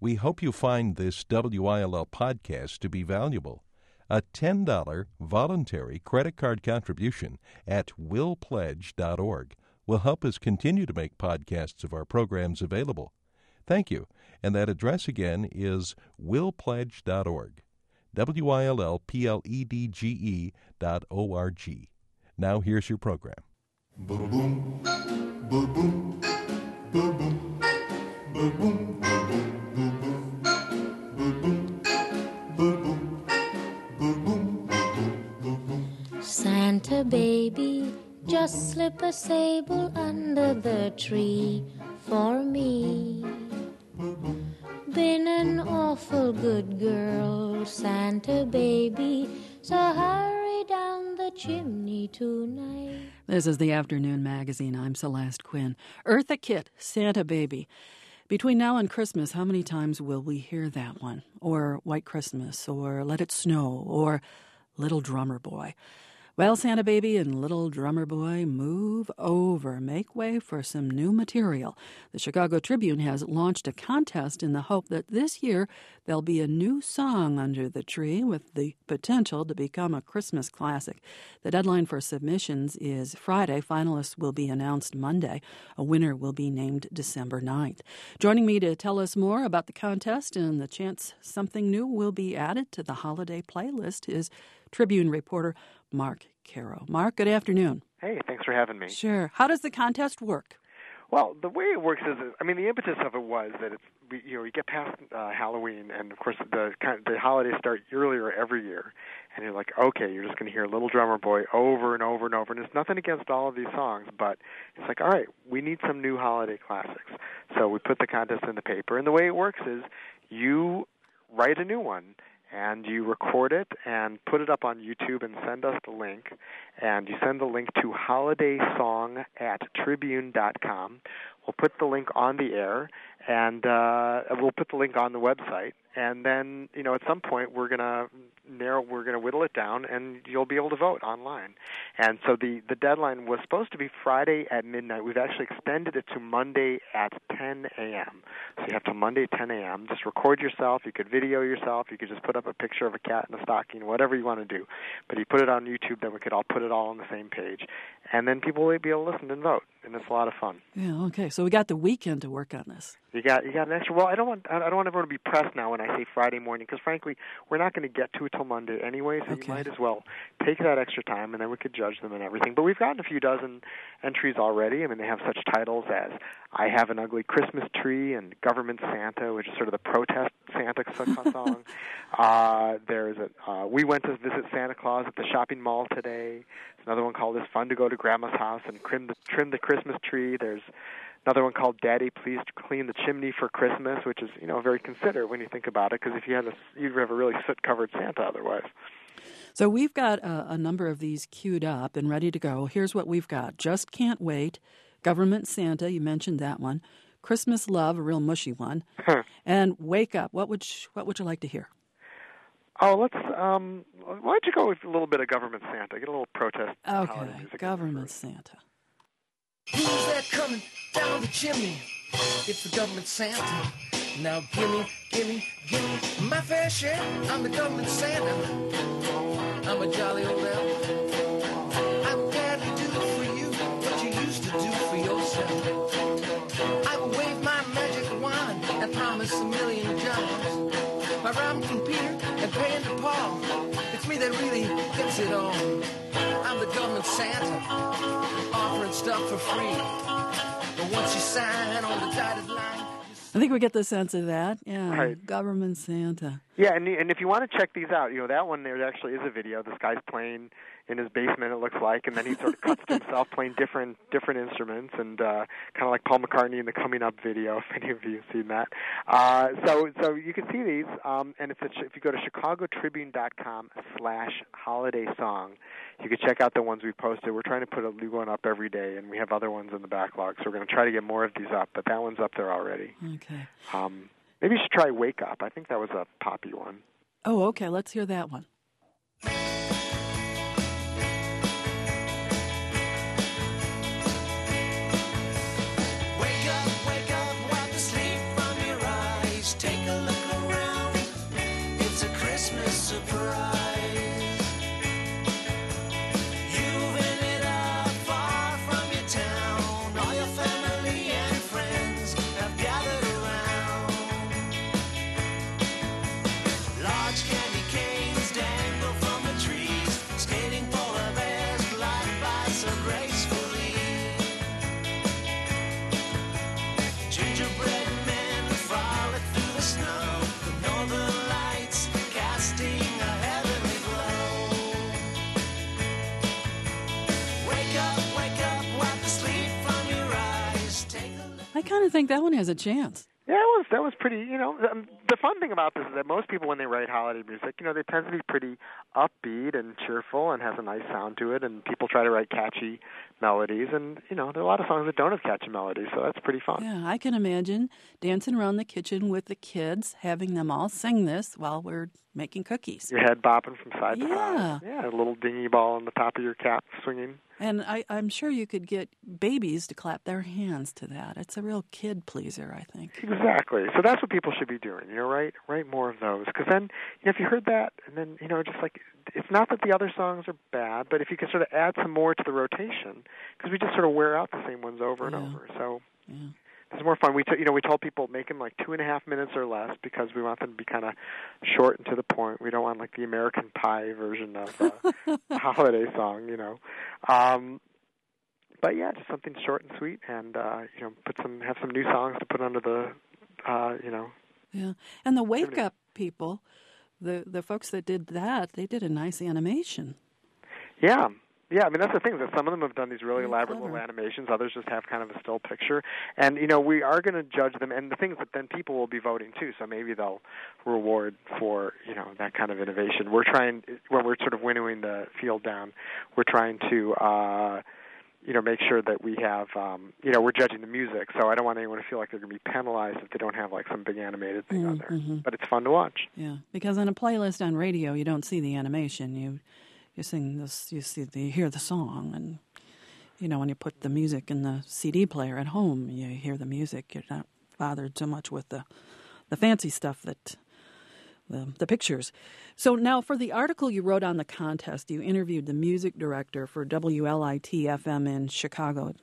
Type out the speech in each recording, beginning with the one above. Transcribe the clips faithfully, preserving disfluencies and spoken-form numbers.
We hope you find this W I L L podcast to be valuable. A ten dollars voluntary credit card contribution at will pledge dot org will help us continue to make podcasts of our programs available. Thank you. And that address again is will pledge dot org. W I L L P L E D G E dot O R G. Now here's your program. Boom, boom, boom, boom, boom, boom, boom, boom, Santa baby, just slip a sable under the tree for me. Been an awful good girl, Santa baby, so hurry down the chimney tonight. This is the Afternoon Magazine. I'm Celeste Quinn. Eartha Kitt, Santa Baby. Between now and Christmas, how many times will we hear that one? Or White Christmas, or Let It Snow, or Little Drummer Boy? Well, Santa Baby and Little Drummer Boy, move over. Make way for some new material. The Chicago Tribune has launched a contest in the hope that this year there'll be a new song under the tree with the potential to become a Christmas classic. The deadline for submissions is Friday. Finalists will be announced Monday. A winner will be named December ninth. Joining me to tell us more about the contest and the chance something new will be added to the holiday playlist is Tribune reporter Mark Caro. Mark, good afternoon. Hey, thanks for having me. Sure. How does the contest work? Well, the way it works is, I mean, the impetus of it was that it's, you know, you get past uh, Halloween, and of course the the holidays start earlier every year, and you're like, okay, you're just going to hear Little Drummer Boy over and over and over, and it's nothing against all of these songs, but it's like, all right, we need some new holiday classics. So we put the contest in the paper, and the way it works is you write a new one, and you record it and put it up on YouTube and send us the link. And you send the link to holidaysong at tribune dot com. We'll put the link on the air, and uh, we'll put the link on the website. And then, you know, at some point we're gonna narrow, we're gonna whittle it down, and you'll be able to vote online. And so the the deadline was supposed to be Friday at midnight. We've actually extended it to Monday at ten a.m. So you have till Monday at ten a.m. Just record yourself. You could video yourself. You could just put up a picture of a cat in a stocking, whatever you want to do. But you put it on YouTube, then we could all put it all on the same page, and then people will be able to listen and vote, and it's a lot of fun. Yeah. Okay. So we got the weekend to work on this. You got you got an extra. Well, I don't want I don't want everyone to be pressed now when I say Friday morning, because frankly, we're not going to get to it till Monday anyway. So Okay. you might as well take that extra time, and then we could judge them and everything. But we've gotten a few dozen entries already. I mean, they have such titles as "I Have an Ugly Christmas Tree" and "Government Santa," which is sort of the protest Santa song. uh, there's a uh, "We Went to Visit Santa Claus at the Shopping Mall Today." There's another one called "It's Fun to Go to Grandma's House and Trim the, trim the Christmas Tree." There's another one called "Daddy, Please Clean the Chimney for Christmas," which is, you know, very considerate when you think about it, because if you had a, you'd have a really soot-covered Santa otherwise. So we've got a, a number of these queued up and ready to go. Here's what we've got. Just Can't Wait, Government Santa, you mentioned that one, Christmas Love, a real mushy one, and Wake Up. What would you, what would you like to hear? Oh, let's, um, why don't you go with a little bit of Government Santa, get a little protest holiday Okay, music. Government Santa. Who's that coming down the chimney? It's the government Santa. Now gimme, gimme, gimme my fair share. I'm the government Santa. I'm a jolly old elf. I would gladly do for you what you used to do for yourself. I would wave my magic wand and promise a million jobs. By robbing from Peter and paying to Paul, it's me that really gets it all. I'm the government Santa, offering stuff for free. But once you sign on the dotted line, I think we get the sense of that. Yeah, Right. Government Santa. Yeah, and and if you want to check these out, you know, that one there actually is a video. This guy's playing in his basement, it looks like, and then he sort of cuts to himself playing different different instruments, and uh, kind of like Paul McCartney in the Coming Up video, if any of you have seen that. Uh, so so you can see these, um, and if, it's, if you go to chicago tribune dot com slash holiday song, you can check out the ones we posted. We're trying to put a new one up every day, and we have other ones in the backlog, so we're going to try to get more of these up, but that one's up there already. Okay. Um, maybe you should try Wake Up. I think that was a poppy one. Oh, okay. Let's hear that one. wake up, wake up, wipe the sleep from your eyes. Take Take a look around. It's a Christmas surprise. You've ended up far from your town. All your family and friends have gathered around. Large candy canes dangle from the trees. Skating polar bears glide by so gracefully. Gingerbread men frolic through the snow. The northern lights casting a heavenly glow. Wake up, wake up, wipe the sleep from your eyes. Take a look. I kind of think that one has a chance. Yeah, it was that was pretty. You know, the, the fun thing about this is that most people, when they write holiday music, you know, they tend to be pretty upbeat and cheerful and has a nice sound to it. And people try to write catchy melodies, and you know, there are a lot of songs that don't have catchy melodies, so that's pretty fun. Yeah, I can imagine dancing around the kitchen with the kids, having them all sing this while we're making cookies. Your head bopping from side to Yeah. side. Yeah, a little dingy ball on the top of your cap swinging. And I, I'm sure you could get babies to clap their hands to that. It's a real kid pleaser, I think. Exactly. So that's what people should be doing. You know, write write more of those, because then, you know, if you heard that, and then, you know, just like, it's not that the other songs are bad, but if you could sort of add some more to the rotation, because we just sort of wear out the same ones over and Yeah. over. So Yeah. it's more fun. We, t- you know, we told people make them like two and a half minutes or less, because we want them to be kind of short and to the point. We don't want like the American Pie version of uh, a holiday song, you know. Um, but yeah, just something short and sweet, and uh, you know, put some have some new songs to put under the, uh, you know. Yeah. And the Wake Up people, the the folks that did that, they did a nice animation. Yeah. Yeah, I mean, that's the thing, that some of them have done these really Very elaborate clever. little animations. Others just have kind of a still picture. And, you know, we are going to judge them. And the thing is that then people will be voting, too. So maybe they'll reward for, you know, that kind of innovation. We're trying, when we're sort of winnowing the field down, we're trying to, uh, you know, make sure that we have, um, you know, we're judging the music. So I don't want anyone to feel like they're going to be penalized if they don't have, like, some big animated thing on there. Mm-hmm. But it's fun to watch. Yeah. Because on a playlist on radio, you don't see the animation. You you sing this, you see the, you hear the song, and you know, when you put the music in the C D player at home, you hear the music. You're not bothered so much with the the fancy stuff that the the pictures. So now, for the article you wrote on the contest, you interviewed the music director for W L I T F M in Chicago,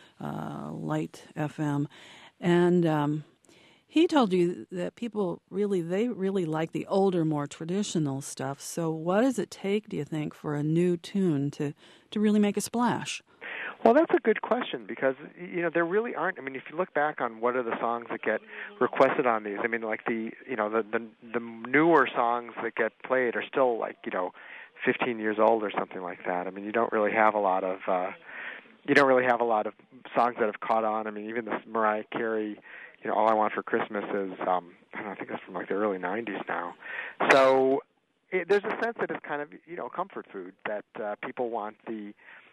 uh, Light F M, and um, he told you that people really, they really like the older, more traditional stuff. So what does it take, do you think, for a new tune to, to really make a splash? Well, that's a good question, because, you know, there really aren't. I mean, if you look back on what are the songs that get requested on these, I mean, like the, you know, the the, the newer songs that get played are still like, you know, fifteen years old or something like that. I mean, you don't really have a lot of, uh, you don't really have a lot of songs that have caught on. I mean, even this Mariah Carey, you know, All I Want for Christmas is, um, I don't know, I think it's from like the early nineties now. So it, there's a sense that it's kind of, you know, comfort food, that uh, people want the,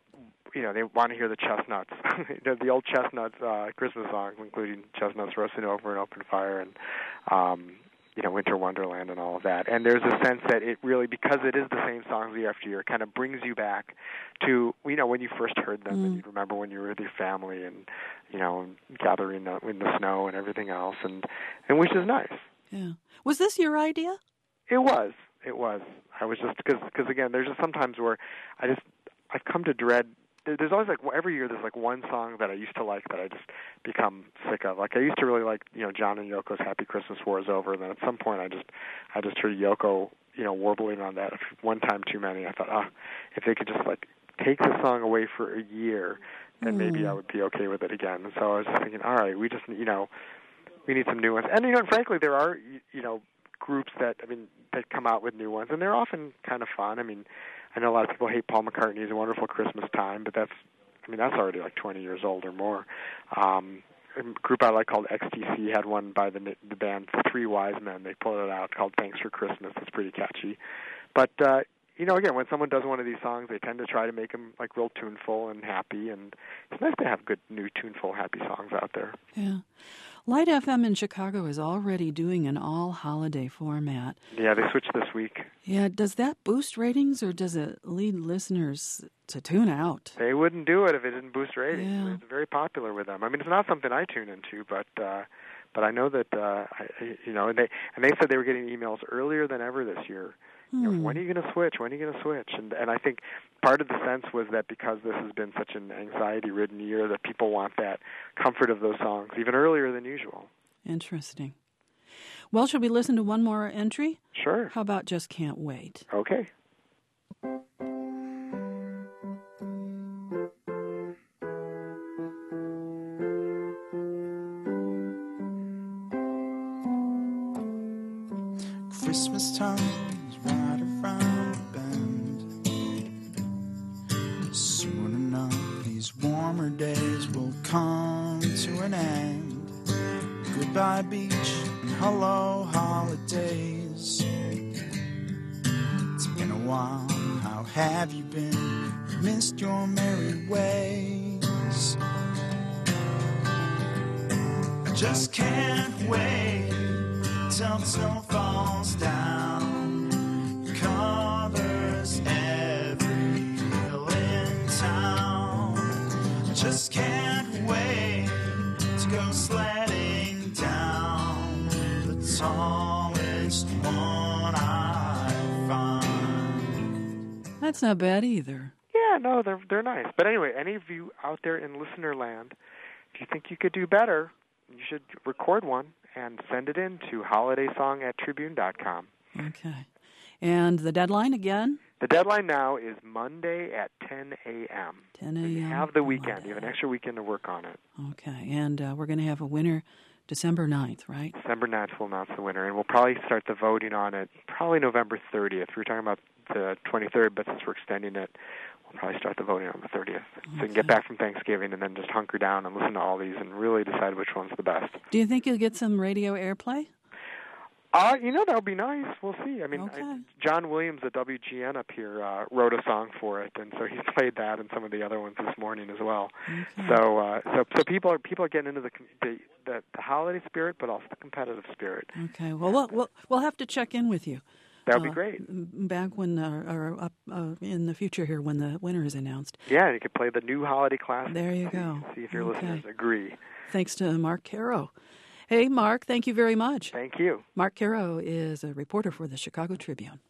you know, they want to hear the chestnuts, the, the old chestnuts uh, Christmas songs, including Chestnuts Roasting Over an Open Fire and, um, you know, Winter Wonderland and all of that. And there's a sense that it really, because it is the same songs year after year, kind of brings you back to, you know, when you first heard them, mm. and you remember when you were with your family and, you know, gathering uh, in the snow and everything else, and, and which is nice. Yeah. Was this your idea? It was. It was. I was just, because, because again, there's just sometimes where I just, I've come to dread. There's always like every year there's like one song that I used to like that I just become sick of. Like I used to really like, you know, John and Yoko's Happy Christmas War Is Over, and then at some point I just I just heard Yoko, you know, warbling on that one time too many. I thought, ah, oh, if they could just like take the song away for a year, then mm. maybe I would be okay with it again. And so I was just thinking, all right, we just, you know, we need some new ones. And you know, and frankly, there are, you know, groups that, I mean, that come out with new ones, and they're often kind of fun. I mean, I know a lot of people hate Paul McCartney's A Wonderful Christmas Time, but that's, I mean, that's already like twenty years old or more. Um, a group I like called X T C had one by the the band Three Wise Men. They pulled it out called Thanks for Christmas. It's pretty catchy. But, uh, you know, again, when someone does one of these songs, they tend to try to make them like real tuneful and happy, and it's nice to have good, new, tuneful, happy songs out there. Yeah. Light F M in Chicago is already doing an all-holiday format. Yeah, they switched this week. Yeah, does that boost ratings, or does it lead listeners to tune out? They wouldn't do it if it didn't boost ratings. Yeah. It's very popular with them. I mean, it's not something I tune into, but uh, but I know that uh, I, you know, and they and they said they were getting emails earlier than ever this year. Hmm. You know, when are you going to switch? When are you going to switch? And and I think part of the sense was that because this has been such an anxiety-ridden year, that people want that comfort of those songs even earlier than usual. Interesting. Well, should we listen to one more entry? Sure. How about Just Can't Wait? Okay. Christmas time is right around the bend. Soon enough, these warmer days will come to an end. Goodbye beach and hello holidays. It's been a while, how have you been? Missed your merry ways. I just can't wait till the snow falls down, covers every hill in town. I just can't wait to go sledding down the tallest one I find. That's not bad either. Yeah, no, they're they're nice. But anyway, any of you out there in listener land, if you think you could do better, you should record one and send it in to holidaysong at tribune dot com. Okay. And the deadline again? The deadline now is Monday at ten a.m. ten a.m. You have the weekend. Monday. You have an extra weekend to work on it. Okay. And uh, we're going to have a winner December ninth, right? December ninth we'll announce the winner, and we'll probably start the voting on it probably November thirtieth. We were talking about the twenty-third, but since we're extending it, we'll probably start the voting on the thirtieth. So you can get back from Thanksgiving and then just hunker down and listen to all these and really decide which one's the best. Do you think you'll get some radio airplay? Uh, you know, that would be nice. We'll see. I mean, Okay. I, John Williams at W G N up here uh, wrote a song for it, and so he's played that and some of the other ones this morning as well. Okay. So, uh, so, so people are people are getting into the, the the the holiday spirit, but also the competitive spirit. Okay. Well, we'll we'll, we'll have to check in with you. That would uh, be great. m- Back when, uh, or up uh, in the future here, when the winner is announced. Yeah, and you could play the new holiday classic. There you see, go. See if your Okay. listeners agree. Thanks to Mark Caro. Hey, Mark, thank you very much. Thank you. Mark Caro is a reporter for the Chicago Tribune.